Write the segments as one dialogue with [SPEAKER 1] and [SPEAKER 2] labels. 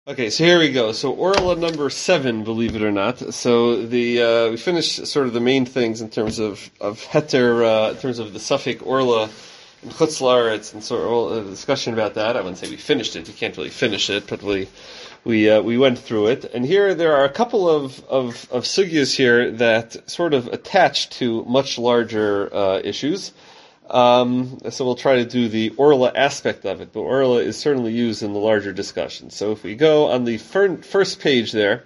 [SPEAKER 1] Okay, so here we go. So Orla number 7, believe it or not. So we finished sort of the main things in terms of heter, in terms of the suffix Orla and Chutz La'aretz, and sort of a discussion about that. I wouldn't say we finished it. You can't really finish it, but we went through it. And here there are a couple of sugyas here that sort of attach to much larger issues. So we'll try to do the Orla aspect of it, but Orla is certainly used in the larger discussion. So if we go on the first page there,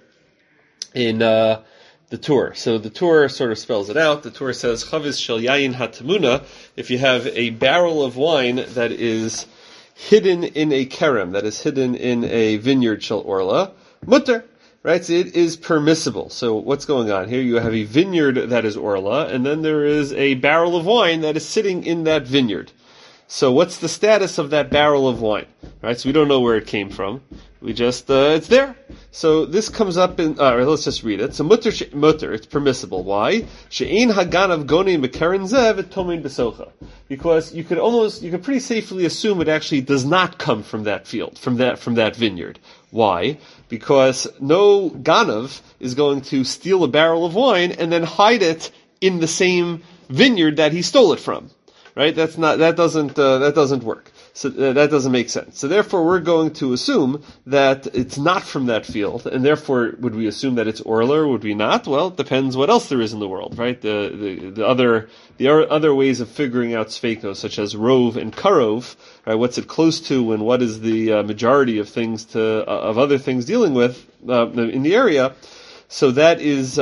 [SPEAKER 1] in the Tur. So the Tur sort of spells it out. The Tur says, Chaviz shel yayin hatamuna, if you have a barrel of wine that is hidden in a kerem, that is hidden in a vineyard shel Orla, mutter. Right, so it is permissible. So what's going on here? You have a vineyard that is Orla, and then there is a barrel of wine that is sitting in that vineyard. So what's the status of that barrel of wine? Right, so we don't know where it came from. We just, it's there. So this comes up in, let's just read it. So mutter, it's permissible. Why? She'ein haganav goni mekeren zev et tomin besocha. Because you could pretty safely assume it actually does not come from that field, from that vineyard. Why? Because no ganav is going to steal a barrel of wine and then hide it in the same vineyard that he stole it from. Right? That doesn't work. So that doesn't make sense. So therefore we're going to assume that it's not from that field, and therefore would we assume that it's Orla or would we not? Well, it depends what else there is in the world, right? The other ways of figuring out sfeikos, such as rov and karov, right? What's it close to and what is the majority of things of other things dealing with in the area. So that is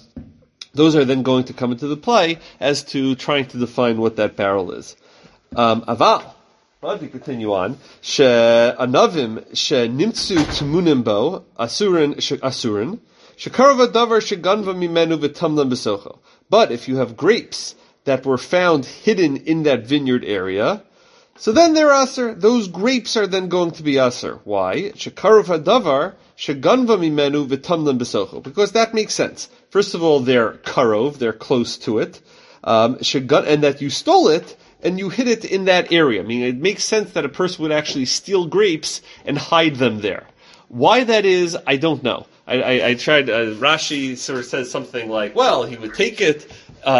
[SPEAKER 1] those are then going to come into the play as to trying to define what that barrel is. Aval. Let me continue on. She anavim she nimtsu tmunim bo asurin shekarva davar sheganva mimenu v'tamlam besocho. But if you have grapes that were found hidden in that vineyard area, so then they're asur. Those grapes are then going to be asur. Why? Shekarva davar sheganva mimenu v'tamlam besocho. Because that makes sense. First of all, they're karov, they're close to it, and that you stole it. And you hid it in that area. I mean, it makes sense that a person would actually steal grapes and hide them there. Why that is, I don't know. I tried, Rashi sort of says something like, well, he would take it,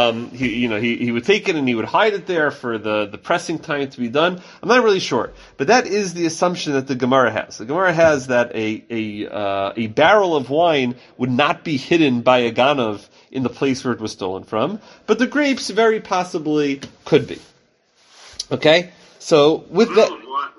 [SPEAKER 1] he would take it and he would hide it there for the pressing time to be done. I'm not really sure. But that is the assumption that the Gemara has. The Gemara has that a barrel of wine would not be hidden by a ganav in the place where it was stolen from, but the grapes very possibly could be. Okay, so with that,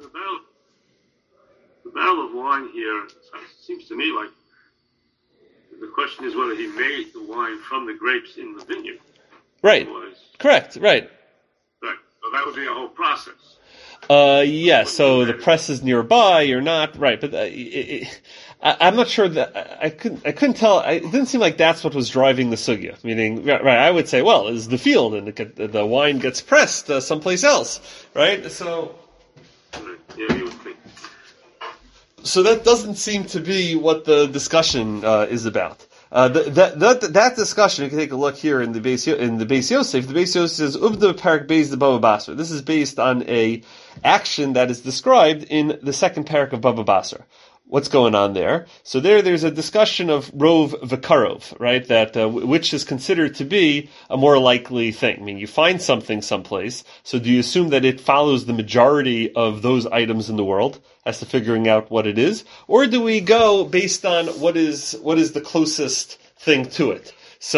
[SPEAKER 2] the barrel of wine here seems to me like the question is whether he made the wine from the grapes in the vineyard.
[SPEAKER 1] Right. Correct. Right.
[SPEAKER 2] Right. So that would be a whole process.
[SPEAKER 1] Yeah. So the press is nearby or not? Right. But I'm not sure that I couldn't tell. It didn't seem like that's what was driving the sugya. Meaning, right? I would say, well, it's the field, and the wine gets pressed someplace else, right? So,
[SPEAKER 2] yeah, you would think.
[SPEAKER 1] So that doesn't seem to be what the discussion is about. That discussion, you can take a look here in the Beis Yosef. The Beis Yosef says, Uvda Parak Beis the Baba Basra. This is based on a action that is described in the second parak of Baba Basra. What's going on there? So there's a discussion of rov v'karov, right? That which is considered to be a more likely thing. I mean, you find something someplace, so do you assume that it follows the majority of those items in the world as to figuring out what it is, or do we go based on what is the closest thing to it?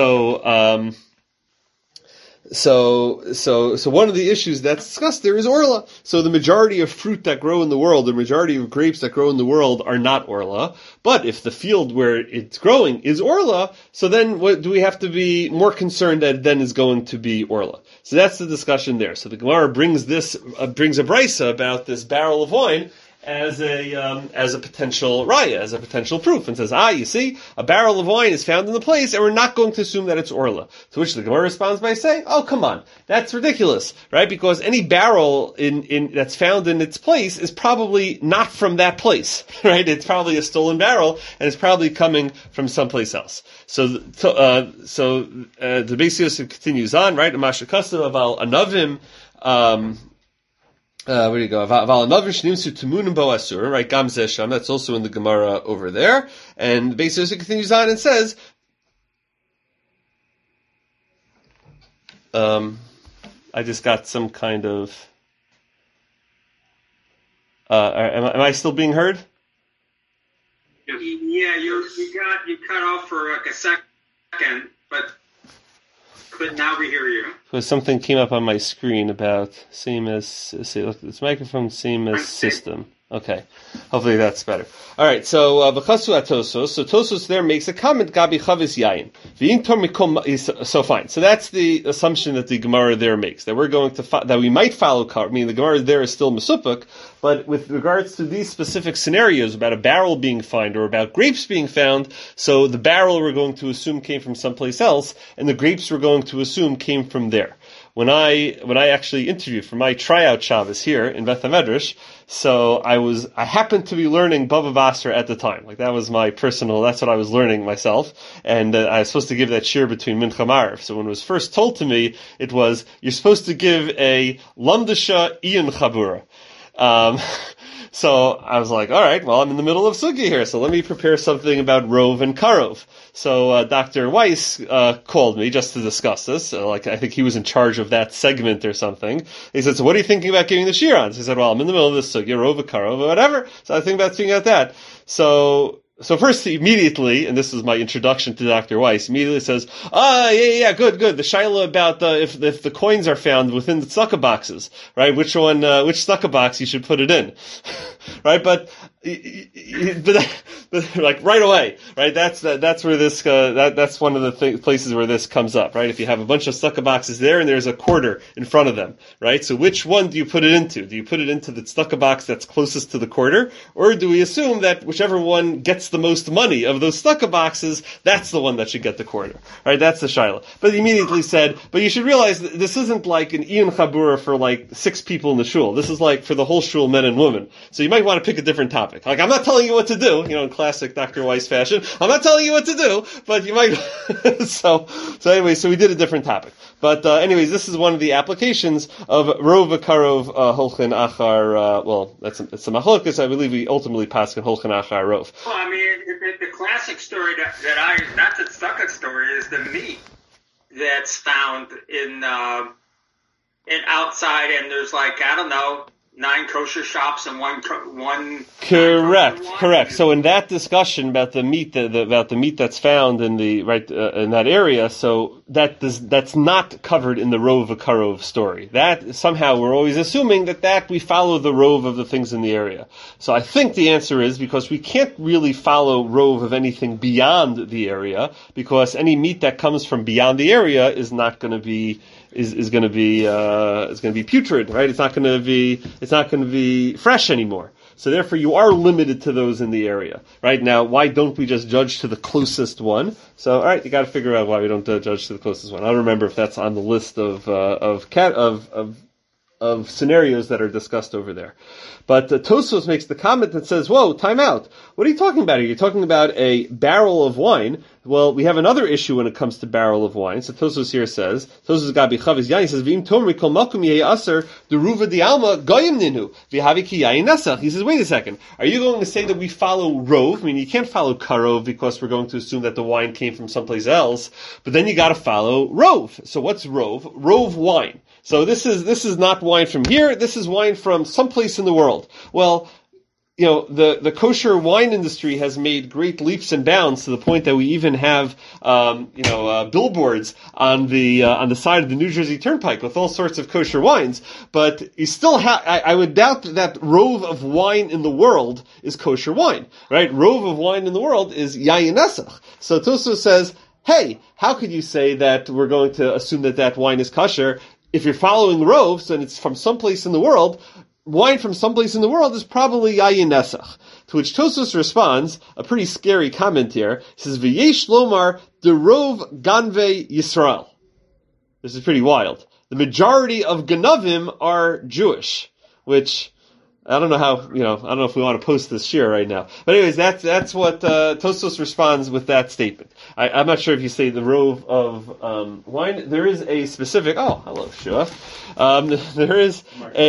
[SPEAKER 1] So one of the issues that's discussed there is Orla. So the majority of fruit that grow in the world, the majority of grapes that grow in the world are not Orla. But if the field where it's growing is Orla, so then what do we have to be more concerned that it then is going to be Orla? So that's the discussion there. So the Gemara brings a brisa about this barrel of wine as a potential raya, as a potential proof, and says, you see, a barrel of wine is found in the place, and we're not going to assume that it's Orla. To which the Gemara responds by saying, oh, come on, that's ridiculous, right? Because any barrel in that's found in its place is probably not from that place, right? It's probably a stolen barrel, and it's probably coming from someplace else. So the Beis Yosef continues on, right? Amasha Kasav Aval Anavim, Where do you go? Right, Gam Zesham, that's also in the Gemara over there. And basically continues on and says, I just got some kind of, am I still being heard?
[SPEAKER 3] Yeah, you cut off for like a second, but now we hear you.
[SPEAKER 1] Because something came up on my screen about same as, see, look, this microphone, same as system. Okay. Hopefully that's better. Alright, so, B'chasu Tosos. So Tosos there makes a comment, Gabi Chavis Yayin. So fine. So that's the assumption that the Gemara there makes. That we're going to, that we might follow, meaning the Gemara there is still Mesupuk, but with regards to these specific scenarios about a barrel being found or about grapes being found, so the barrel we're going to assume came from someplace else, and the grapes we're going to assume came from there. When I actually interviewed for my tryout Shabbos here in Beth HaMedrash, so I happened to be learning Bava Basra at the time. Like that's what I was learning myself. And I was supposed to give that shir between Mincha and Maariv. So when it was first told to me, it was, you're supposed to give a Lamdasha Ian Chabura. So I was like, all right, well, I'm in the middle of Sugi here, so let me prepare something about Rov and Karov. So Dr. Weiss called me just to discuss this. I think he was in charge of that segment or something. He said, so what are you thinking about giving the shir on? So he said, well, I'm in the middle of this Sugi, Rov and Karov, or whatever. So I think about speaking about that. So first, immediately, and this is my introduction to Dr. Weiss, immediately says, good. The shaila about if the coins are found within the tzedakah boxes, right? Which tzedakah box you should put it in, right? But like right away, right? That's where this that's one of the places where this comes up, right? If you have a bunch of tzedakah boxes there and there's a quarter in front of them, right? So which one do you put it into? Do you put it into the tzedakah box that's closest to the quarter, or do we assume that whichever one gets the most money of those tzedakah boxes, that's the one that should get the quarter, right? That's the shaila. But he immediately said, but you should realize that this isn't like an Ian Chabura for like 6 people in the shul. This is like for the whole shul, men and women. So you might want to pick a different topic. Like, I'm not telling you what to do, in classic Dr. Weiss fashion. I'm not telling you what to do, but you might, so we did a different topic. But, anyways, this is one of the applications of Rov V'Karov, Holchin Achar, it's a Machlokas, I believe we ultimately pass in Holchin Achar Rov.
[SPEAKER 3] Well, I mean, the classic story that's a Stuckett story is the meat that's found in outside, and there's 9 kosher shops and one.
[SPEAKER 1] Correct. So in that discussion about the meat, about the meat that's found in the in that area, so that's not covered in the Rov V'Karov story. That somehow we're always assuming that we follow the Rov of the things in the area. So I think the answer is because we can't really follow Rov of anything beyond the area, because any meat that comes from beyond the area is not going to be. Is going to be putrid, right? It's not going to be fresh anymore. So therefore you are limited to those in the area. Right? Now, why don't we just judge to the closest one? So, alright, you gotta figure out why we don't judge to the closest one. I don't remember if that's on the list of scenarios that are discussed over there. But Tosfos makes the comment that says, whoa, time out. What are you talking about here? You're talking about a barrel of wine. Well, we have another issue when it comes to barrel of wine. So Tosfos here says, Tosfos Gabi Chavis Yain says, V'im tomri kol makum yeh aser deruva di alma goyim ninu v'havi ki yain nesach. He says, wait a second. Are you going to say that we follow Rov? I mean, you can't follow Karov because we're going to assume that the wine came from someplace else. But then you got to follow Rov. So what's Rov? Rov wine. So this is not wine from here. This is wine from someplace in the world. Well, the kosher wine industry has made great leaps and bounds to the point that we even have, billboards on the side of the New Jersey Turnpike with all sorts of kosher wines. But you still I would doubt that Rov of wine in the world is kosher wine, right? Rov of wine in the world is Yayin Nesach. So Tosfos says, hey, how could you say that we're going to assume that wine is kosher? If you're following Rovs and it's from someplace in the world, wine from someplace in the world is probably Yayin Nesach. To which Tosfos responds, a pretty scary comment here. He says, V'yesh lomar derov ganvei Yisrael. This is pretty wild. The majority of Ganavim are Jewish, which I don't know how, I don't know if we want to post this shir right now. But anyways, that's what Tosfos responds with that statement. I'm not sure if you say the rove of wine. There is a specific. Oh, hello, Shua. There is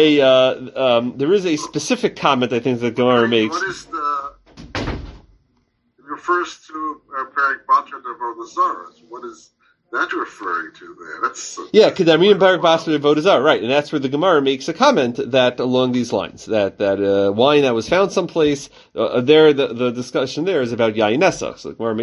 [SPEAKER 1] a specific comment I think that Gemara makes.
[SPEAKER 4] What is it refers to Perek Batra Devodah Zarah. What is that referring to there? That's
[SPEAKER 1] Kedamim Perek Batra Devodah Zarah, right? And that's where the Gemara makes a comment that along these lines that wine that was found someplace. The discussion there is about Yayin Nesach. So the Gemara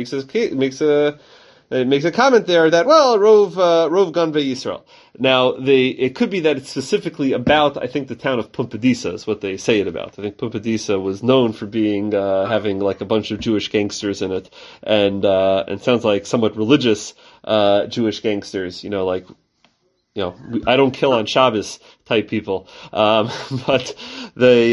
[SPEAKER 1] makes a comment there that Rov Ganvei Yisrael. Now it could be that it's specifically about, I think, the town of Pumbedisa is what they say it about. I think Pumbedisa was known for being having like a bunch of Jewish gangsters in it, and sounds like somewhat religious Jewish gangsters. I don't kill on Shabbos type people, but they.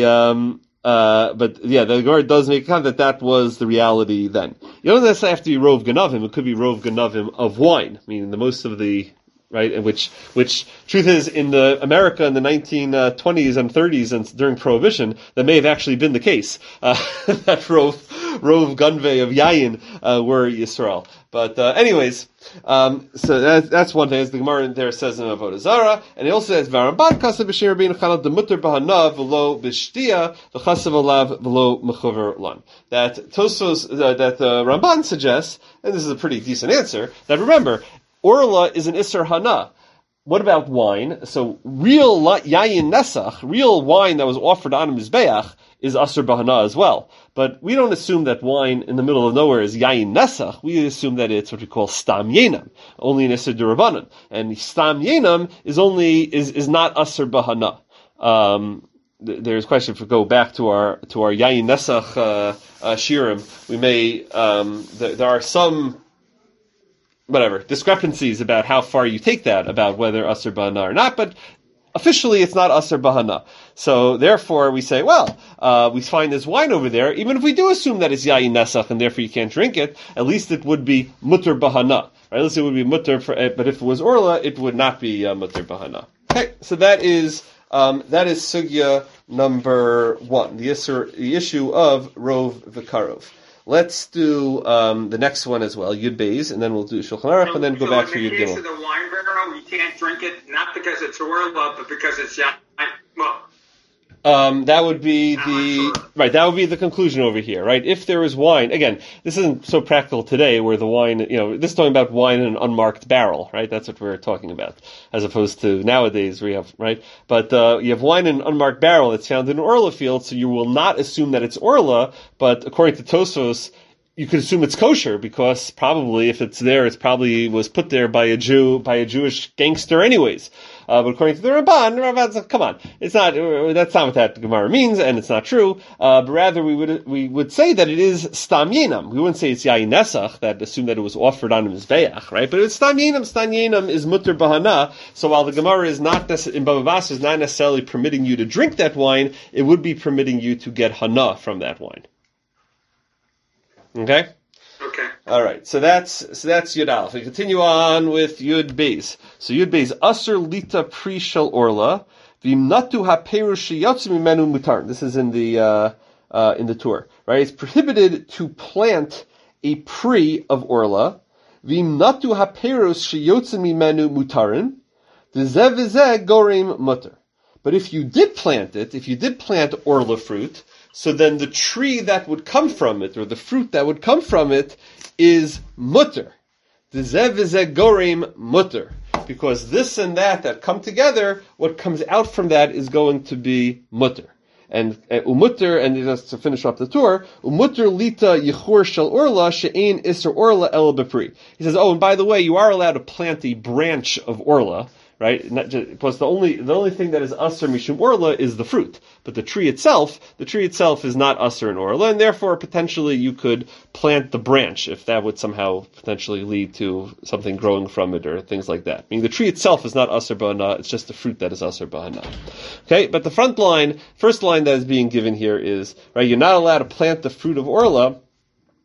[SPEAKER 1] But the Gemara does make a comment that was the reality then. You don't necessarily have to be Rov Ganavim. It could be Rov Ganavim of wine. I mean, the most of the, right, and which truth is, in the America in the 1920s and 30s and during Prohibition, that may have actually been the case. That Rov Ganvei of Yayin, were Yisrael. But, anyways, so that's one thing, as the Gemara there says in Avodah Zarah, and it also says, Varamban kasav b'shir rabbeinu chanal demuter bahanav v'lo b'shtia v'chasav alav v'lo mechuver lan. That Tosfos, that the Ramban suggests, and this is a pretty decent answer, that remember, Orla is an Isser Hana. What about wine? So real Yayin Nesach, real wine that was offered on a Mizbeach, is Asur Bahana as well. But we don't assume that wine in the middle of nowhere is Yayin Nesach. We assume that it's what we call Stam Yenam, only an Isser Durabanan. And Stam Yenam is not Asur Bahana. There's a question if we go back to our Yayin Nesach Shirim. We may there are some discrepancies about how far you take that, about whether Asur Bahana or not, but officially it's not Asur Bahana. So therefore we say, we find this wine over there, even if we do assume that it's Yayin Nesach and therefore you can't drink it, at least it would be Mutter Bahana. Right? At least it would be Mutter, but if it was Orla, it would not be Mutter Bahana. Okay, so that is Sugya number 1, the issue of Rov V'Karov. Let's do the next one as well, Yud Beis, and then we'll do Shulchan Aruch, and then go back to Yud Gimel.
[SPEAKER 3] In the case of the wine barrel, you can't drink it, not because it's Orla, but because it's
[SPEAKER 1] that would be that would be the conclusion over here, right? If there is wine, again, this isn't so practical today where the wine, this is talking about wine in an unmarked barrel, right? That's what we're talking about, as opposed to nowadays where you have, right? But, you have wine in an unmarked barrel that's found in an Orla field, so you will not assume that it's Orla, but according to Tosfos, you could assume it's kosher because probably if it's there, it probably was put there by a Jewish gangster anyways. But according to the Ramban's like, come on, it's not. That's not what that Gemara means, and it's not true. But rather, we would say that it is Stam Yenam. We wouldn't say it's Yayin Nesach that assumed that it was offered on a Mizbeach, right? But it's Stam Yenam. Stam Yenam is Mutter Bahana. So while the Gemara is not in Bava Basra is not necessarily permitting you to drink that wine, it would be permitting you to get Hana from that wine. Okay?
[SPEAKER 3] Okay.
[SPEAKER 1] All right. So that's Yud Aleph. We continue on with Yud Beis. So Yud Beis, Asur Lita Pri Shel Orla, V'imnatu HaPerush Sheyatzu Mimenu Mutar. This is in the tour, right? It's prohibited to plant a pri of Orla, V'imnatu HaPerush Sheyatzu Mimenu Mutarin, V'zeh v'zeh Gorim Mutar. But if you did plant Orla fruit, so then the tree that would come from it, or the fruit that would come from it, is mutter. The zev v'zeh gorim mutter. Because this and that come together, what comes out from that is going to be mutter. And umutter, and just to finish up the tour, umutter lita yichur shel orla she'ein iser orla el bepri. He says, and by the way, you are allowed to plant a branch of orla, right? Plus the only thing that is asur mishum orla is the fruit, but the tree itself is not asur in orla, and therefore potentially you could plant the branch if that would somehow potentially lead to something growing from it or things like that. Meaning the tree itself is not asur b'hana; it's just the fruit that is asur b'hana. Okay, but the first line that is being given here is right. You're not allowed to plant the fruit of orla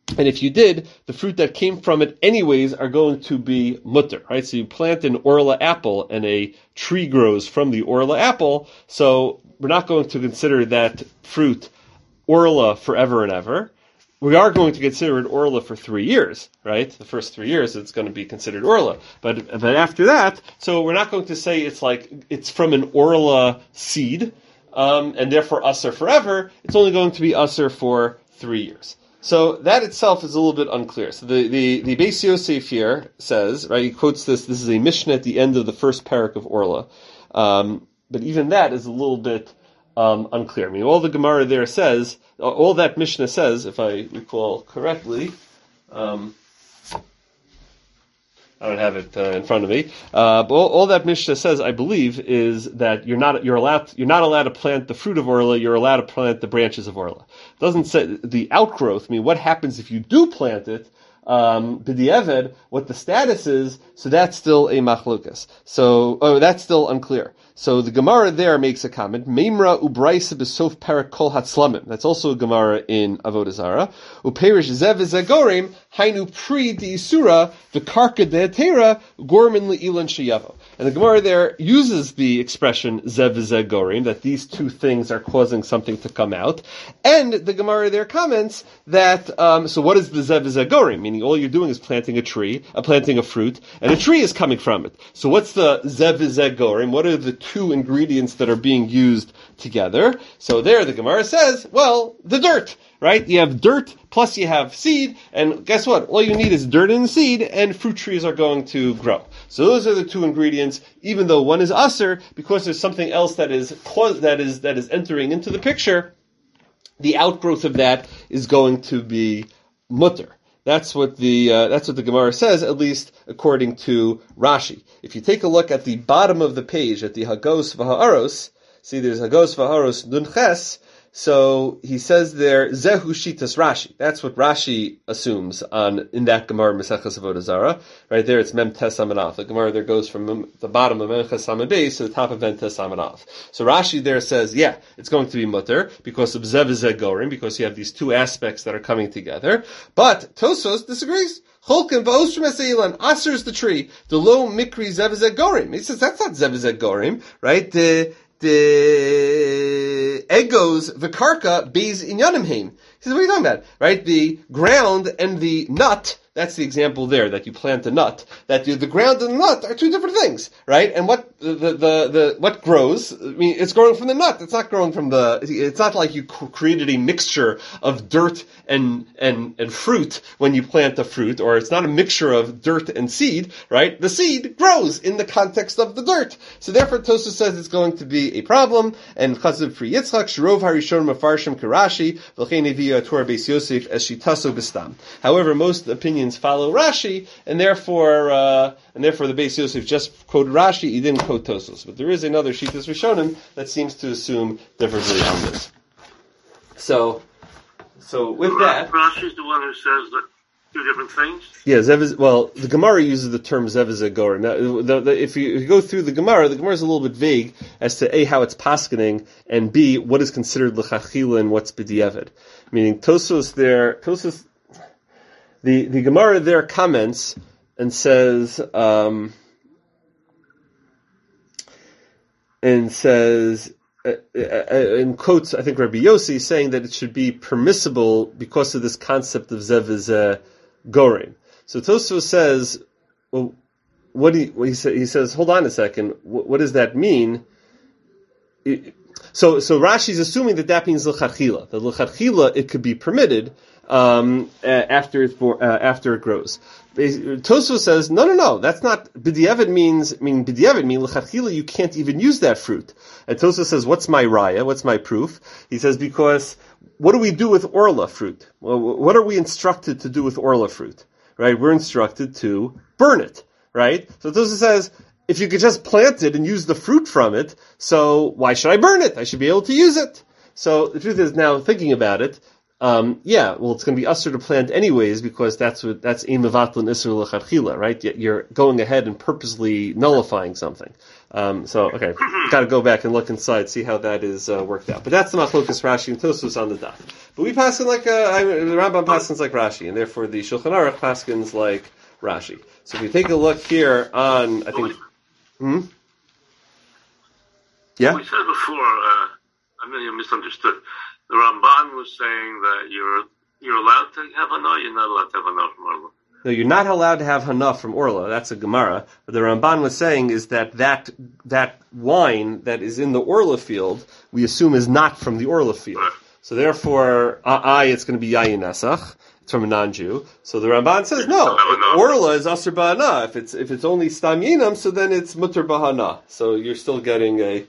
[SPEAKER 1] And if you did, the fruit that came from it anyways are going to be mutter, right? So you plant an orla apple and a tree grows from the orla apple, so we're not going to consider that fruit orla forever and ever. We are going to consider it orla for 3 years, right? The first 3 years it's going to be considered orla. But after that, so we're not going to say it's from an orla seed, and therefore usser forever. It's only going to be usser for 3 years. So that itself is a little bit unclear. So the Beis Yosef here says, right, he quotes this is a Mishnah at the end of the first parak of Orla. But even that is a little bit unclear. I mean, all the Gemara there says, all that Mishnah says, if I recall correctly, I don't have it in front of me. But all that Mishnah says, I believe, is that you're not allowed to plant the fruit of orla. You're allowed to plant the branches of orla. It doesn't say the outgrowth. I mean, what happens if you do plant it? B'di'eved, what the status is. So that's still a machlokas. So that's still unclear. So the Gemara there makes a comment. Meimra ubraisa b'sof parak kol hatzlamim. That's also a Gemara in Avodah Zarah. Uperish zev zegorim hainu pri di'isura v'karka de'atera gormin le'ilan sheyavo. And the Gemara there uses the expression zev zegorim, that these two things are causing something to come out. And the Gemara there comments that, so what is the zev zegorim? Meaning all you're doing is planting a tree, planting a fruit, and a tree is coming from it. So what's the zev zegorim? What are the two ingredients that are being used together? So there the Gemara says, well, the dirt, right? You have dirt plus you have seed, and guess what? All you need is dirt and seed, and fruit trees are going to grow. So those are the two ingredients, even though one is usser, because there's something else that is entering into the picture, the outgrowth of that is going to be mutter. That's what the Gemara says, at least according to Rashi. If you take a look at the bottom of the page, at the Hagos V'Ha'aros, see there's Hagos V'Ha'aros Nun Ches, so he says there, Zehu Shitas Rashi. That's what Rashi assumes in that Gemara Maseches Avodah Zarah. Right there, it's Mem Tes Amud Aleph. The Gemara there goes from the bottom of Mem Ches Amud Beis to the top of Mem Tes Amud Aleph. So Rashi there says, yeah, it's going to be mutter because of Zev Zegorim, because you have these two aspects that are coming together. But Tosos disagrees. Cholkin v'ostrim eseilan, aser is the tree. The lo mikri Zev Zegorim. He says that's not Zev Zegorim, right? The egos, the karka, beis inyanim heim. He says, what are you talking about? Right? The ground and the nut, that's the example there, that you plant a nut, that the ground and the nut are two different things, right? And what what grows, I mean, it's growing from the nut. It's not growing from it's not like you created a mixture of dirt and fruit when you plant the fruit, or it's not a mixture of dirt and seed, right? The seed grows in the context of the dirt. So therefore, Tosfos says it's going to be a problem, and Chazav Pri Yitzchak, Shirov Harishon Mefarshim Karashi, V'chein Eviya Torah Beis Yosef Es Shitaso B'stam. However, most opinions follow Rashi, and therefore the Beis Yosef just quoted Rashi, he didn't quote Tosfos. But there is another Shitas Rishonim that seems to assume differently on this. So with that,
[SPEAKER 2] Rashi is the one who says that two different things.
[SPEAKER 1] Yeah, the Gemara uses the term Zev Zegorim. Now, if you go through the Gemara is a little bit vague as to A, how it's paskening, and B, what is considered l'chachila and what's b'di'evid. Meaning Tosfos, the Gemara there comments and says, in quotes, I think Rabbi Yossi saying that it should be permissible because of this concept of Zev Gorim. So Tosfos says, well, he says, hold on a second, what does that mean? So Rashi's assuming that means l'chachila. That l'chachila it could be permitted after it grows. Tosfos says, no, that's not, b'di'evid means l'chachila you can't even use that fruit. And Tosfos says, what's my raya? What's my proof? He says, because what do we do with orla fruit? Well, what are we instructed to do with orla fruit? Right? We're instructed to burn it. Right? So Tosfos says, if you could just plant it and use the fruit from it, so why should I burn it? I should be able to use it. So the truth is, now thinking about it, it's going to be usher to plant anyways, because that's ein mevatlin isur l'chadchila, right? You're going ahead and purposely nullifying something. Okay, got to go back and look inside, see how that is worked out. But that's the Machlokas Rashi and Tosfos on the daf. But we pass like the Rambam paskins like Rashi, and therefore the Shulchan Aruch paskins like Rashi. So if we take a look here on, I think, yeah.
[SPEAKER 2] We said before, I mean you misunderstood. The Ramban was saying that you're allowed to have hana, you're not allowed to have hana from Orla.
[SPEAKER 1] No, you're not allowed to have hana from Orla. That's a Gemara. What the Ramban was saying is that wine that is in the Orla field, we assume is not from the Orla field.
[SPEAKER 2] Right.
[SPEAKER 1] So therefore, it's going to be Yayin Nesach. It's from a non-Jew. So the Ramban says, no, Orla is Asr Ba'ana. If it's only Stam Yinam, so then it's Mutter Ba'ana. So you're still getting a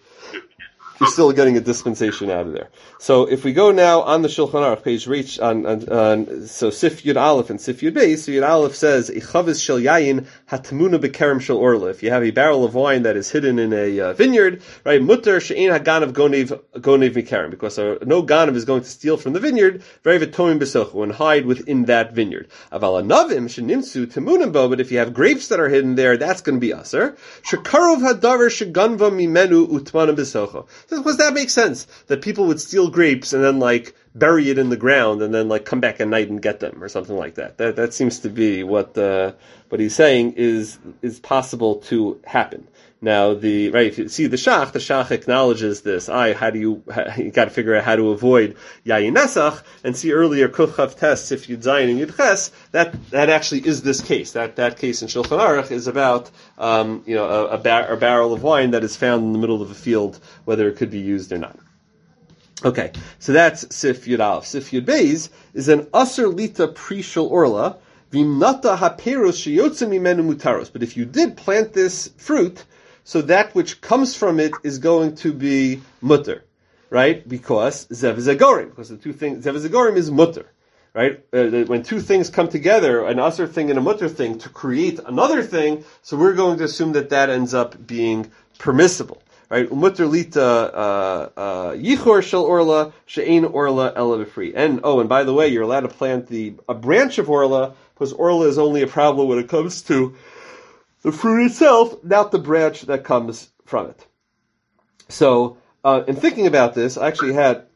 [SPEAKER 1] dispensation out of there. So if we go now on the Shulchan Aruch page, reach on so Sif Yud Aleph and Sif Yud Beis, so Yud Aleph says, Ichaviz shel yayin hatmuna bekerem shel orla. If you have a barrel of wine that is hidden in a vineyard, right, mutter she'ein haganav gonev mikerem, because no ganav is going to steal from the vineyard, very v'tomim besochu, and hide within that vineyard. Aval anavim shenimsu temunim bo, but if you have grapes that are hidden there, that's going to be aser. Shekarov hadavar sheganva mimenu utmanim besochu. Because that makes sense, that people would steal grapes and then bury it in the ground and then come back at night and get them or something like that. That seems to be what he's saying is possible to happen. Now if you see the Shach acknowledges this. You got to figure out how to avoid Yayin Nesach, and see earlier Kuf Chav Tes if Yud Zayin and Yud Ches, that actually is this case. That case in Shulchan Aruch is about a barrel of wine that is found in the middle of a field, whether it could be used or not. Okay, so that's Sif Yud Aleph. Sif Yud Beis is an Aser Lita Prishal Orla Vimnata Haperos Sheyotze Mimenu Mutaros. But if you did plant this fruit, so that which comes from it is going to be mutter, right? Because zev zagorim, because the two things, zev zagorim is mutter, right? When two things come together, an aser thing and a mutter thing, to create another thing, so we're going to assume that ends up being permissible, right? Mutter lita yichor shel orla she'ein orla ela b'fri. And by the way, you're allowed to plant a branch of orla, because orla is only a problem when it comes to the fruit itself, not the branch that comes from it. So, in thinking about this, I actually had,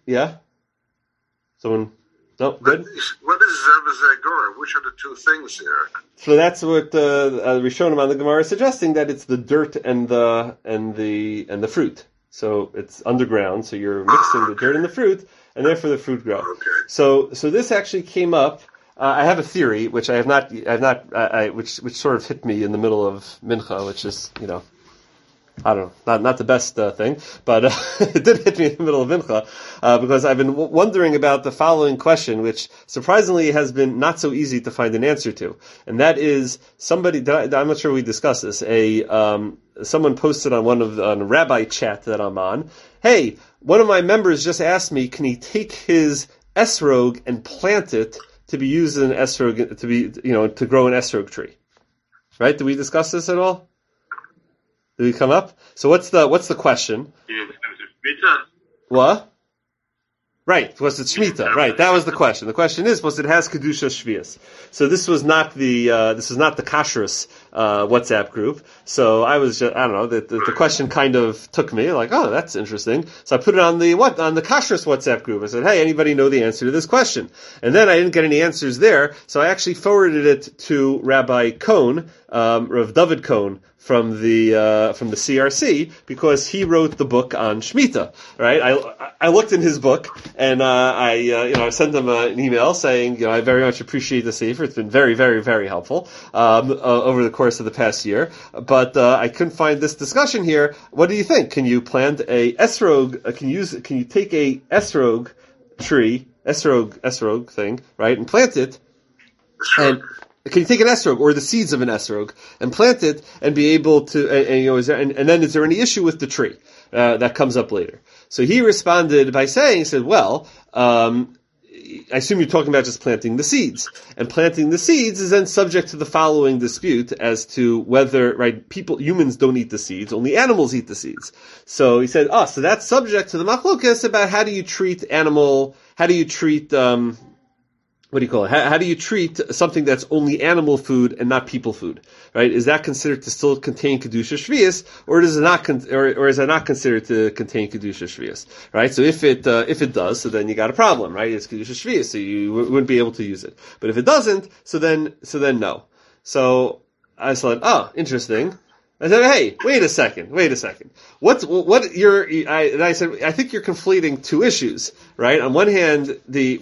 [SPEAKER 1] someone, no, good?
[SPEAKER 4] What is Zevazagor? Which are the two things here?
[SPEAKER 1] So that's what Rishonim on the Gemara is suggesting, that it's the dirt and the fruit. So it's underground, so you're mixing the dirt and the fruit, and therefore the fruit grows.
[SPEAKER 4] Okay.
[SPEAKER 1] So this actually came up. I have a theory, which which sort of hit me in the middle of Mincha, which is, I don't know, not the best thing, but it did hit me in the middle of Mincha, because I've been wondering about the following question, which surprisingly has been not so easy to find an answer to, and that is I'm not sure we discussed this. Someone posted on on a rabbi chat that I'm on, hey, one of my members just asked me, can he take his esrog and plant it to be used in an esrog, to grow an esrog tree, right? Did we discuss this at all? Did we come up? So what's the question? What? Right, was it Shemitah? Right, that was the question. The question is, it has Kedusha Shvius? So this was not the Kashrus WhatsApp group. So I was just, I don't know, the question kind of took me, oh, that's interesting. So I put it on the Kashrus WhatsApp group. I said, hey, anybody know the answer to this question? And then I didn't get any answers there, so I actually forwarded it to Rabbi Cohn, Rav David Cohn, from the CRC, because he wrote the book on Shemitah, right? I looked in his book, and I sent him an email saying, I very much appreciate the sefer. It's been very, very, very helpful over the course of the past year. But I couldn't find this discussion here. What do you think? Can you plant a esrog? Can you take a esrog tree, esrog thing, right, and plant it, and can you take an esrog or the seeds of an esrog and plant it and be able to? And then is there any issue with the tree? That comes up later. So he responded by saying, I assume you're talking about just planting the seeds. And planting the seeds is then subject to the following dispute as to whether, right, humans don't eat the seeds, only animals eat the seeds. So he said, so that's subject to the machlokas about how do you treat what do you call it? How do you treat something that's only animal food and not people food, right? Is that considered to still contain kedusha shvius, or is it not, or is it not considered to contain kedusha shvius, right? So if it does, so then you got a problem, right? It's kedusha shvius, so you wouldn't be able to use it. But if it doesn't, so then no. So I thought, oh, interesting. I said, hey, wait a second. I said, I think you're conflating two issues, right? On one hand,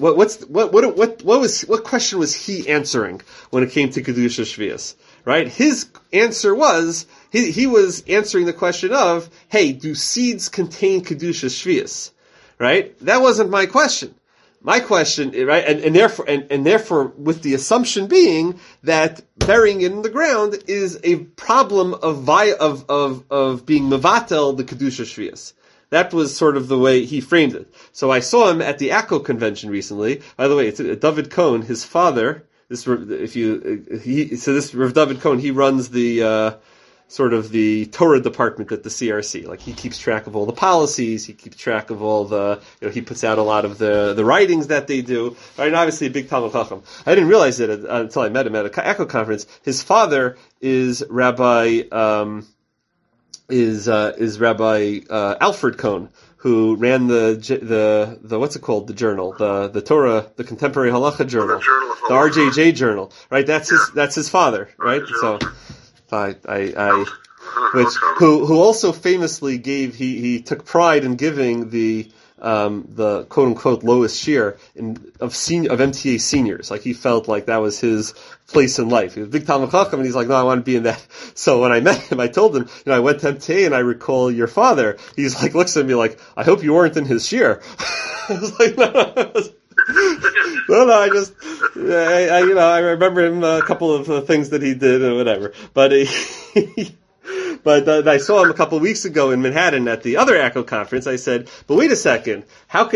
[SPEAKER 1] what question was he answering when it came to kedusha shvius, right? His answer was, he was answering the question of, hey, do seeds contain kedusha shvius, right? That wasn't my question. My question, right, and therefore, with the assumption being that burying it in the ground is a problem of being mevatel the kedusha shvius. That was sort of the way he framed it. So I saw him at the ACO convention recently. By the way, it's David Cohn, his father. This Rav David Cohn, he runs the sort of the Torah department at the CRC. Like, he keeps track of all the policies, he keeps track of all the, he puts out a lot of the writings that they do. Right, and obviously a big Talmud Chacham. I didn't realize it until I met him at a ECHO conference. His father is Rabbi Alfred Cohn, who ran the what's it called, the journal, the Torah, the Contemporary Halacha journal, the RJJ journal, right? That's his father, right? So, who also famously he took pride in giving the quote unquote lowest share of MTA seniors. Like, he felt like that was his place in life. He was a big Talmud Chacham, and he's like, no, I want to be in that. So when I met him, I told him, I went to MTA and I recall your father. He's like, looks at me like, I hope you weren't in his share. I was like, no. I remember him, a couple of things that he did and whatever. But I saw him a couple of weeks ago in Manhattan at the other ACO conference. I said, but wait a second, how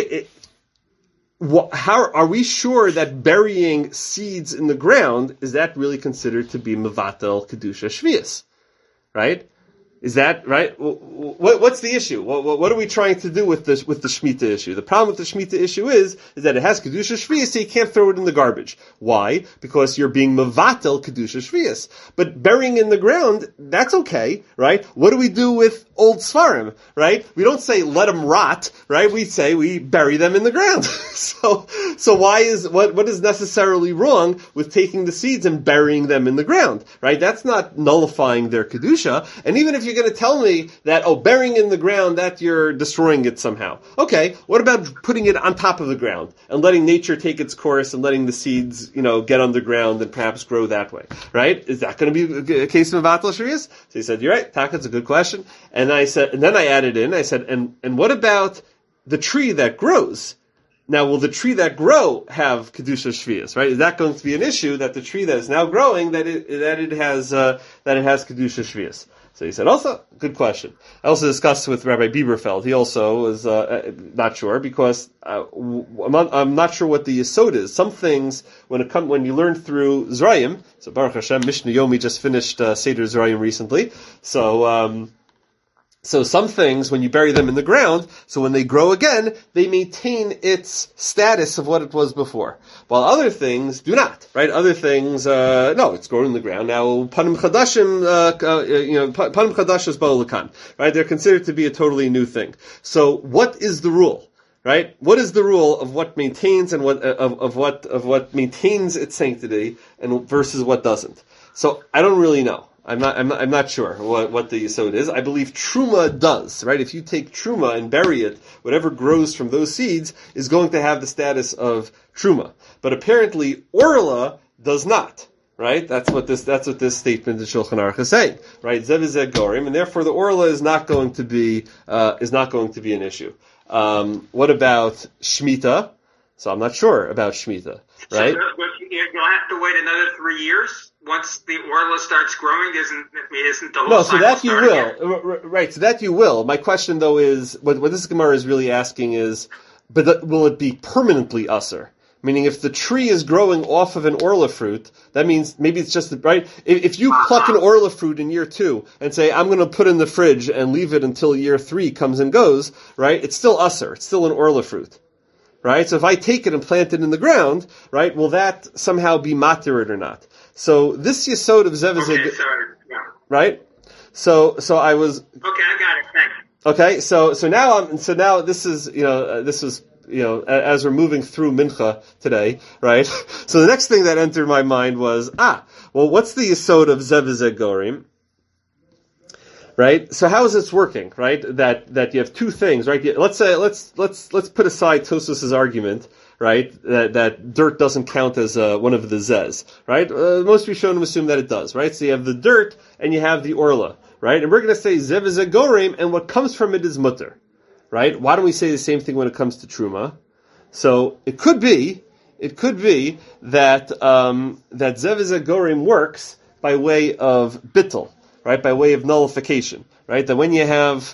[SPEAKER 1] are we sure that burying seeds in the ground, is that really considered to be mevatel kedusha shvius? Right? Is that right? What's the issue? What are we trying to do with the Shemitah issue? The problem with the Shemitah issue is that it has kedusha shvius, so you can't throw it in the garbage. Why? Because you're being mevatel kedusha shvius. But burying in the ground, that's okay, right? What do we do with old svarim, right? We don't say let them rot, right? We say we bury them in the ground. So what is necessarily wrong with taking the seeds and burying them in the ground, right? That's not nullifying their kedusha. And even if you're going to tell me that, burying in the ground, that you're destroying it somehow. Okay, what about putting it on top of the ground and letting nature take its course and letting the seeds, get underground and perhaps grow that way, right? Is that going to be a case of mevatel shvius? So he said, you're right, Taka, it's a good question. And then I added in, I said, and what about the tree that grows? Now, will the tree that grow have kedusha shvius, right? Is that going to be an issue, that the tree that is now growing, that it has kedusha shvius? So he said, also, good question. I also discussed with Rabbi Bieberfeld. He also was not sure, because I'm not sure what the yesod is. Some things, when you learn through Zrayim, so Baruch Hashem, Mishnah Yomi just finished Seder Zrayim recently, so some things, when you bury them in the ground, so when they grow again, they maintain its status of what it was before. While other things do not, right? Other things, no, it's grown in the ground. Now, panim chadashim, panim chadashim ba'u l'kan, right? They're considered to be a totally new thing. So what is the rule? Right? What is the rule of what maintains and what maintains its sanctity and versus what doesn't? So I don't really know. I'm not sure what the yesod is. I believe truma does, right? If you take truma and bury it, whatever grows from those seeds is going to have the status of truma. But apparently orla does not, right? That's what this statement in Shulchan Aruch is saying, right? Zev zeh gorim, and therefore the orla is not going to be an issue. What about Shemitah? So I'm not sure about Shemitah, right?
[SPEAKER 3] So you'll have to wait another 3 years once the orla starts growing. Isn't the whole
[SPEAKER 1] no? So that you will,
[SPEAKER 3] again?
[SPEAKER 1] Right? So that you will. My question though is, what this Gemara is really asking is, will it be permanently usher? Meaning, if the tree is growing off of an orla fruit, that means maybe it's just right. If you pluck an orla fruit in year 2 and say, I'm going to put it in the fridge and leave it until year 3 comes and goes, right? It's still usher. It's still an orla fruit. right? So if I take it and plant it in the ground, right, will that somehow be matir it or not? So this yesod of zev is right? So I was
[SPEAKER 3] okay. I got it. Thanks.
[SPEAKER 1] Okay, so now this is as we're moving through Mincha today, right? So the next thing that entered my mind was what's the yesod of zev gorim? Right? So how is this working? Right? That you have two things, right? Let's put aside Tosfos's argument, right? That dirt doesn't count as one of the zez, right? Most Rishonim assume that it does, right? So you have the dirt and you have the orla, right? And we're going to say zev gorim, and what comes from it is mutter, right? Why don't we say the same thing when it comes to truma? So it could be that that zev gorim works by way of bittul, right? By way of nullification, right? That when you have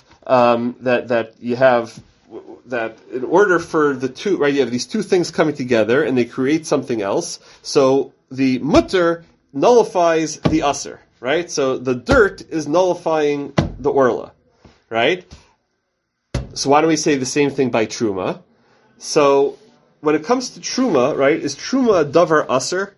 [SPEAKER 1] that in order for the two, right, you have these two things coming together and they create something else. So the mutter nullifies the aser, right? So the dirt is nullifying the orla, right? So why don't we say the same thing by truma? So when it comes to truma, right, is truma a davar aser?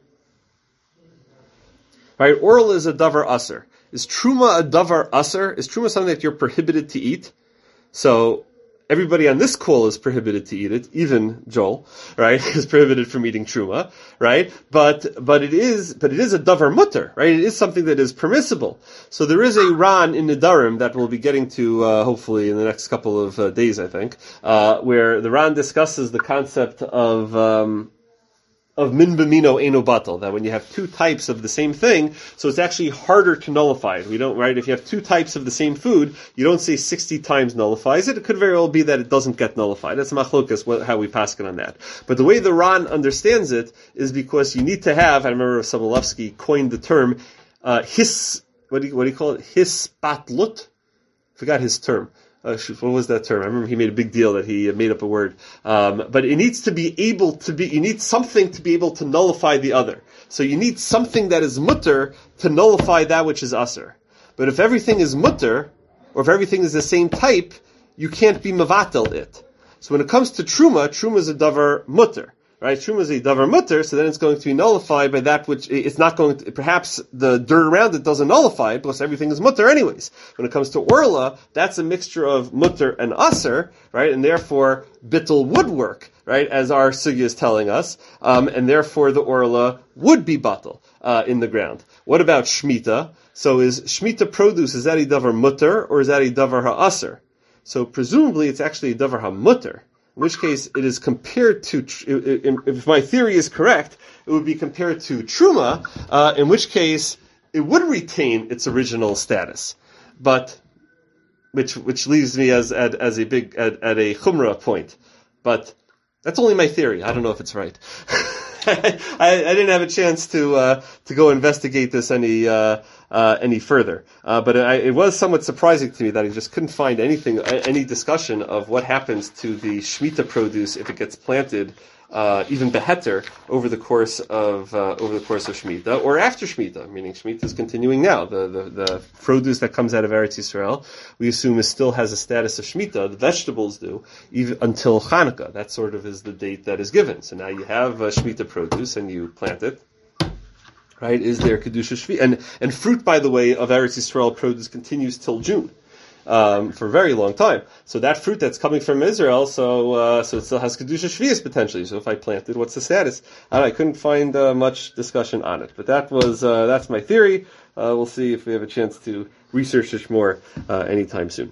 [SPEAKER 1] Right, orla is a davar aser. Is truma a davar aser? Is truma something that you're prohibited to eat? So everybody on this call is prohibited to eat it, even Joel, right, is prohibited from eating truma, right? But it is a davar mutter, right? It is something that is permissible. So there is a Ran in Nedarim that we'll be getting to, hopefully in the next couple of days, I think, where the Ran discusses the concept of min b'mino eno batal, that when you have two types of the same thing, so it's actually harder to nullify it. We don't, right? If you have two types of the same food, you don't say 60 times nullifies it. It could very well be that it doesn't get nullified. That's machlokas, how we paskin on that. But the way the Ran understands it is because you need to have, I remember Sobolevsky coined the term, what do you call it? Hispatlut? Forgot his term. What was that term? I remember he made a big deal that he made up a word. But it needs to be able to be, you need something to be able to nullify the other. So you need something that is mutter to nullify that which is aser. But if everything is mutter, or if everything is the same type, you can't be mavatel it. So when it comes to truma is a davar mutter. Right, truma is a davar mutter, so then it's going to be nullified by that which it's not going to. Perhaps the dirt around it doesn't nullify it, because everything is mutter anyways. When it comes to orla, that's a mixture of mutter and aser, right, and therefore bittul would work, right, as our sugya is telling us, and therefore the orla would be batal in the ground. What about shmita? So is shmita produce, is that a davar mutter or is that a davar ha'aser? So presumably it's actually a davar ha'mutter. In which case, it is compared to, if my theory is correct, it would be compared to truma, in which case, it would retain its original status. But, which leaves me as a chumrah point. But, that's only my theory. I don't know if it's right. I didn't have a chance to go investigate this any further. But it was somewhat surprising to me that I just couldn't find any discussion of what happens to the Shemitah produce if it gets planted, even beheter, over the course of Shemitah, or after Shemitah, meaning Shemitah is continuing now. The produce that comes out of Eretz Yisrael, we assume still has a status of Shemitah, the vegetables do, even until Hanukkah. That sort of is the date that is given. So now you have Shemitah produce and you plant it. Right? Is there Kedusha Shvi? And fruit, by the way, of Eretz Yisrael produce continues till June. For a very long time. So that fruit that's coming from Israel, so it still has Kedusha Shvius potentially. So if I planted, what's the status? I couldn't find much discussion on it. But that's my theory. We'll see if we have a chance to research this more anytime soon.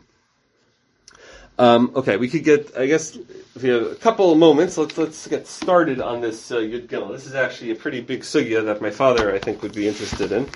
[SPEAKER 1] Okay, we could get, I guess, if we have a couple of moments, let's get started on this Yud Gimel. This is actually a pretty big sugya that my father, I think, would be interested in.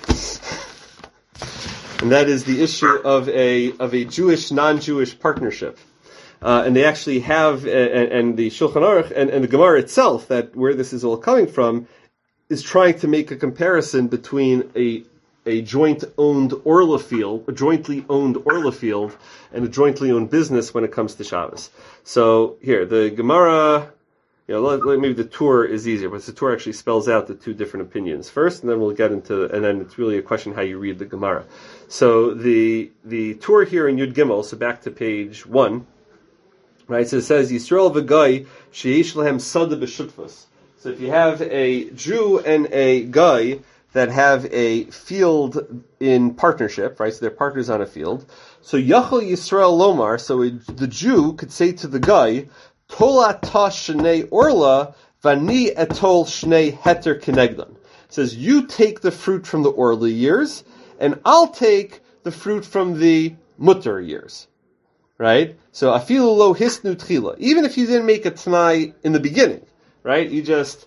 [SPEAKER 1] And that is the issue of a Jewish, non-Jewish partnership. And they actually have, and the Shulchan Aruch and the Gemara itself, that where this is all coming from, is trying to make a comparison between a jointly owned orla field and a jointly owned business when it comes to Shabbos. So here, the Gemara, maybe the Tur is easier, but the Tur actually spells out the two different opinions first, and then we'll get into, and then it's really a question how you read the Gemara. So the Tur here in Yud Gimel, so back to page 1, Right, so it says Yisrael v'Gai sheyesh lahem sada b'shutfus. So if you have a Jew and a guy that have a field in partnership, right? So they're partners on a field. So Yachol Yisrael Lomar, so the Jew could say to the guy, Tola ta shnei orla vani etol shnei heter kenegdan. It says, you take the fruit from the orla years, and I'll take the fruit from the mutter years. Right? So afilu lo hisnu tchila. Even if you didn't make a t'nai in the beginning, right? You just,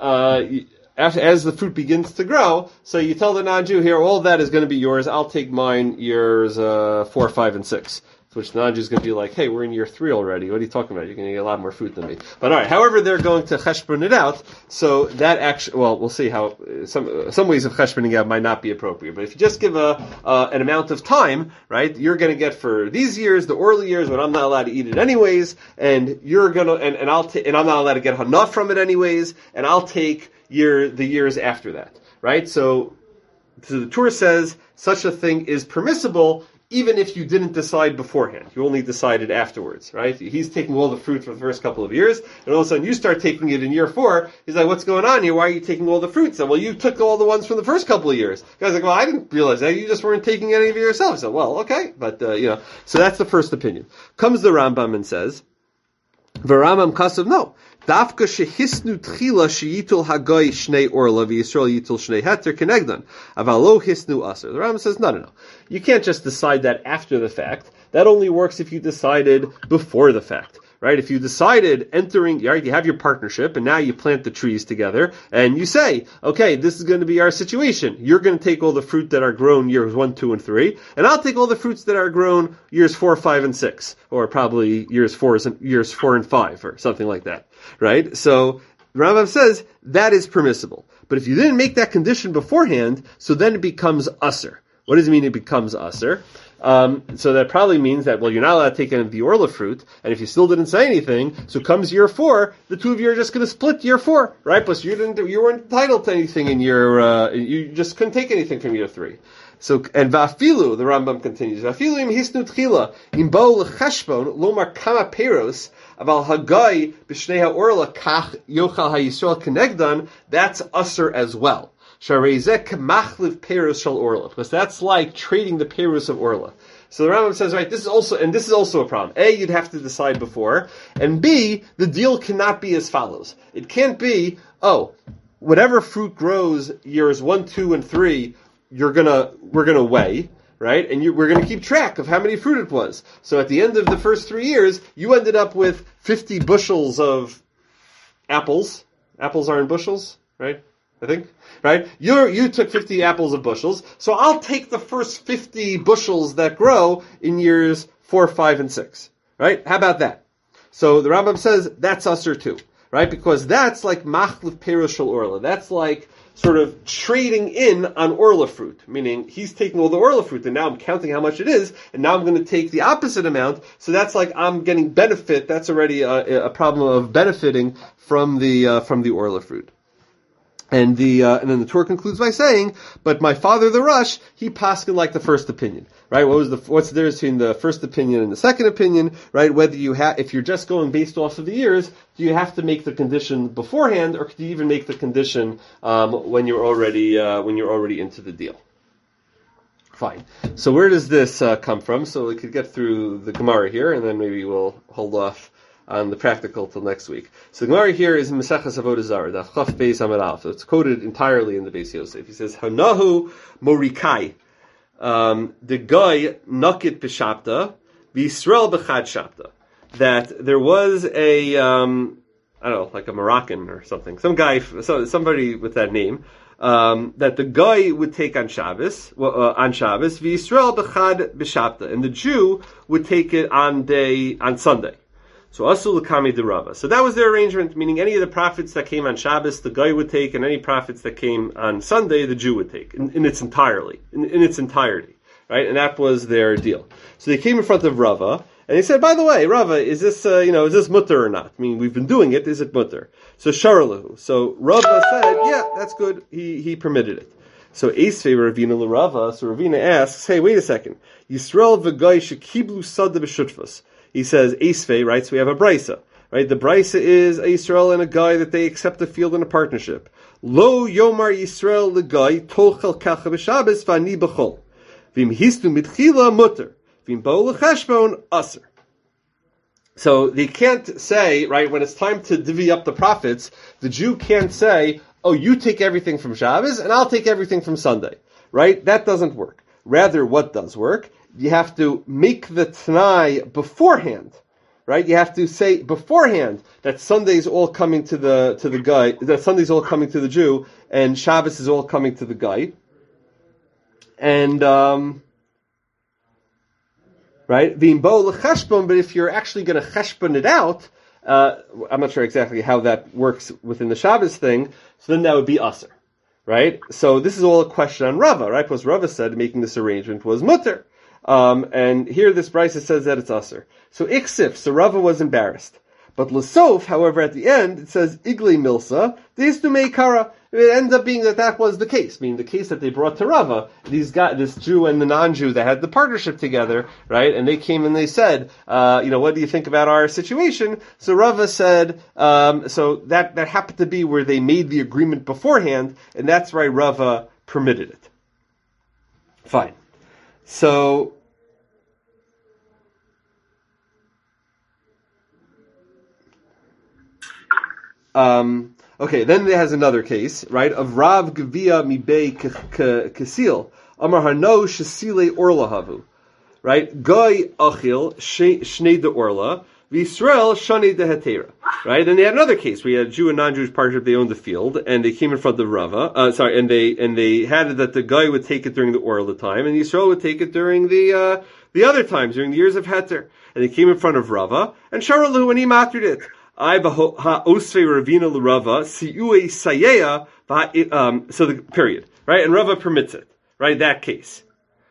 [SPEAKER 1] as the fruit begins to grow, so you tell the non-Jew here, all that is going to be yours. I'll take mine years 4, 5, and 6. To which the non-Jew is going to be like, hey, we're in year 3 already. What are you talking about? You're going to get a lot more fruit than me. But all right, however, they're going to cheshbon it out. So that actually, well, we'll see how some ways of cheshboning out might not be appropriate. But if you just give an amount of time, right, you're going to get for these years, the early years, when I'm not allowed to eat it anyways, and you're going to, and I'm not allowed to get hanaf from it anyways, and I'll take the years after that, right? So the Torah says such a thing is permissible even if you didn't decide beforehand. You only decided afterwards, right? He's taking all the fruit for the first couple of years, and all of a sudden you start taking it in year 4. He's like, what's going on here? Why are you taking all the fruit? So, well, you took all the ones from the first couple of years. The guy's like, well, I didn't realize that. You just weren't taking any of it yourself. So, well, okay. But, so that's the first opinion. Comes the Rambam and says, V'Rambam Kasav, no. Dafka shehisnu tchila sheyitul hagoy shnei orla v'Yisrael yitul shnei heter kenegdan. Avalo hisnu aser. The Rambam says, no. You can't just decide that after the fact. That only works if you decided before the fact. Right? If you decided entering, right, you have your partnership, and now you plant the trees together, and you say, okay, this is going to be our situation. You're going to take all the fruit that are grown years 1, 2, and 3, and I'll take all the fruits that are grown years 4, 5, and 6, or probably years 4 and 5, or something like that. Right? So, the Rambam says, that is permissible. But if you didn't make that condition beforehand, so then it becomes usser. What does it mean it becomes usser? So that probably means that, well, you're not allowed to take any of the orla fruit, and if you still didn't say anything, so comes year 4, the two of you are just going to split year 4, right? Plus you weren't entitled to anything in you just couldn't take anything from year 3. So, and va'afilu, the Rambam continues, va'afilu im hisnu tchila, im bo'u l'cheshbon, lomar kama peros, aval hagai b'shnei ha'orla kach yochal ha'yisrael kenegdan, that's usher as well. Because that's like trading the perus of orla. So the Rambam says, right, this is also a problem. A, you'd have to decide before, and B, the deal cannot be as follows. It can't be, whatever fruit grows years 1, 2, and 3, we're gonna weigh, right? And we're gonna keep track of how many fruit it was. So at the end of the first 3 years, you ended up with 50 bushels of apples. Apples are in bushels, right? I think, right? You took 50 apples of bushels, so I'll take the first 50 bushels that grow in years 4, 5, and 6, right? How about that? So the Rambam says that's usher too, right? Because that's like machlif perush shel orla. That's like sort of trading in on orla fruit, meaning he's taking all the orla fruit, and now I'm counting how much it is, and now I'm going to take the opposite amount. So that's like I'm getting benefit. That's already a problem of benefiting from the orla fruit. And then the Torah concludes by saying, but my father, the Rush, he paskined like the first opinion, right? What's the difference between the first opinion and the second opinion, right? Whether if you're just going based off of the years, do you have to make the condition beforehand, or could you even make the condition, when you're already into the deal? Fine. So where does this, come from? So we could get through the Gemara here, and then maybe we'll hold off on the practical till next week. So the Gemara here is in Maseches Avodah Zarah, Daf Chaf Beis Amud Aleph. So it's quoted entirely in the Beis Yosef. He says, Hanahu Morikai. The guy nakit b'shapta, v'Yisrael b'chad shapta. That there was a, like a Moroccan or something. Somebody with that name. That the guy would take on Shabbos, v'Yisrael b'chad b'shapta. And the Jew would take it on Sunday. So asul l'kami de Rava. So that was their arrangement, meaning any of the prophets that came on Shabbos, the guy would take, and any prophets that came on Sunday, the Jew would take, in its entirety, right? And that was their deal. So they came in front of Rava, and they said, by the way, Rava, is this mutter or not? I mean, we've been doing it, is it mutter? So sharalahu. So Rava said, yeah, that's good, he permitted it. So Eisvei Ravina l'Rava, so Ravina asks, hey, wait a second, Yisrael v'gai shekiblu sada b'shutfas. he says Eisvei, right? So we have a Brisa, right? The Brisa is a Yisrael and a guy that they accept the field in a partnership. Lo Yomar Yisrael the guy Tochel Kacha b'Shabbos v'ani b'chol. V'im histu mitchila mutter. V'im bo l'cheshbon aser. So they can't say, right, when it's time to divvy up the profits, the Jew can't say, oh, you take everything from Shabbos and I'll take everything from Sunday, right? That doesn't work. Rather, what does work? You have to make the Tanai beforehand, right? You have to say beforehand that Sunday's all coming to the guy, that Sunday's all coming to the Jew, and Shabbos is all coming to the guy. And, right? But if you're actually going to cheshbon it out, I'm not sure exactly how that works within the Shabbos thing, so then that would be aser, right? So this is all a question on Rava, right? Because Rava said making this arrangement was mutter. And here this Brisa says that it's aser. So iksif, so Rava was embarrassed. But Lasof, however, at the end, it says Igle Milsa, Deistumei Kara. It ends up being that was the case, meaning the case that they brought to Rava, these guys, this Jew and the non-Jew that had the partnership together, right? And they came and they said, what do you think about our situation? So Rava said, so that happened to be where they made the agreement beforehand, and that's why Rava permitted it. Fine. So, okay, then it has another case, right, of Rav Gevia Mibei Kasil, Amar Hano Shesile Orla Havu, right, Goy Achil Shnei de Orla, V'Yisrael Shani de Hetera, right, and they had another case, we had a Jew and non-Jewish partnership, they owned the field, and they came in front of Rava, and they had it that the guy would take it during the Orla time, and Yisrael would take it during the other times, during the years of Heter, and they came in front of Rava, and Sharalu, and he mattered it. So the period, right? And Rava permits it, right? That case.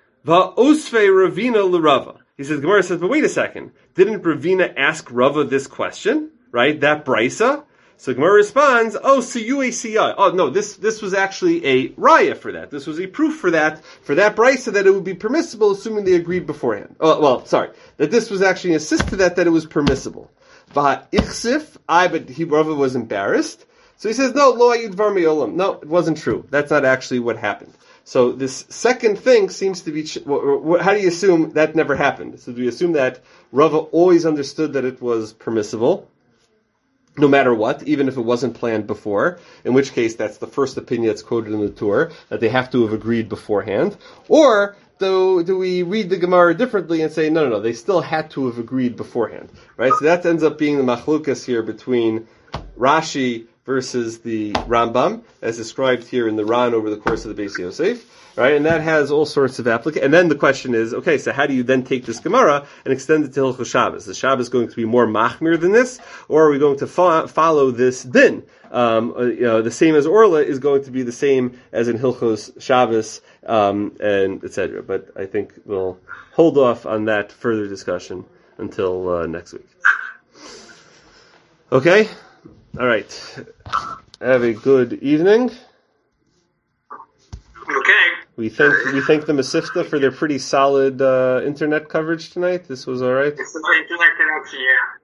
[SPEAKER 1] He says, Gemara says, but wait a second. Didn't Ravina ask Rava this question, right? That Brisa? So Gemara responds, oh no, this was actually a raya for that. This was a proof for that Brisa that it would be permissible, assuming they agreed beforehand. That this was actually an assist to that it was permissible. But Rava was embarrassed. So he says, no, lo ayid var me'olam. No, it wasn't true. That's not actually what happened. So this second thing seems to be, how do you assume that never happened? So do we assume that Rava always understood that it was permissible, no matter what, even if it wasn't planned before, in which case that's the first opinion that's quoted in the Torah, that they have to have agreed beforehand, or do we read the Gemara differently and say, no, they still had to have agreed beforehand, right? So that ends up being the machlukas here between Rashi versus the Rambam, as described here in the Ran over the course of the Beis Yosef, right? And that has all sorts of applications. And then the question is, okay, so how do you then take this Gemara and extend it to Hilchos Shabbos? Is Shabbos going to be more machmir than this, or are we going to follow this din? The same as Orla is going to be the same as in Hilchos Shabbos, and etc. But I think we'll hold off on that further discussion until next week. Okay? All right. Have a good evening.
[SPEAKER 3] Okay.
[SPEAKER 1] We thank the Masifta for their pretty solid internet coverage tonight. This was all right.
[SPEAKER 3] It's the internet connection, yeah.